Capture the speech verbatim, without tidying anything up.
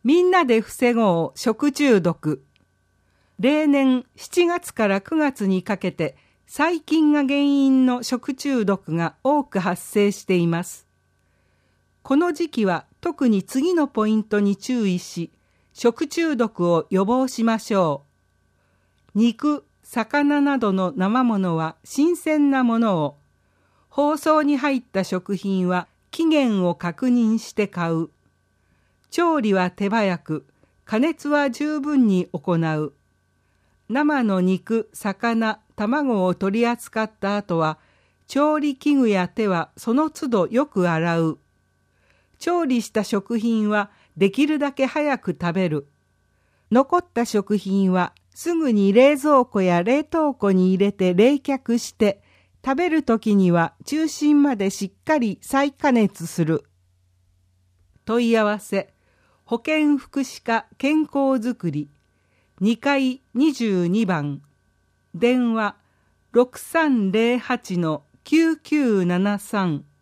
みんなで防ごう食中毒。例年しちがつからくがつにかけて細菌が原因の食中毒が多く発生しています。この時期は特に次のポイントに注意し、食中毒を予防しましょう。肉、魚などの生ものは新鮮なものを、包装に入った食品は期限を確認して買う。調理は手早く、加熱は十分に行う。生の肉、魚、卵を取り扱った後は、調理器具や手はその都度よく洗う。調理した食品はできるだけ早く食べる。残った食品はすぐに冷蔵庫や冷凍庫に入れて冷却して、食べるときには中心までしっかり再加熱する。問い合わせ、保健福祉課健康づくり、にかいにじゅうにばん、電話 ろくさんぜろはちのきゅうきゅうななさん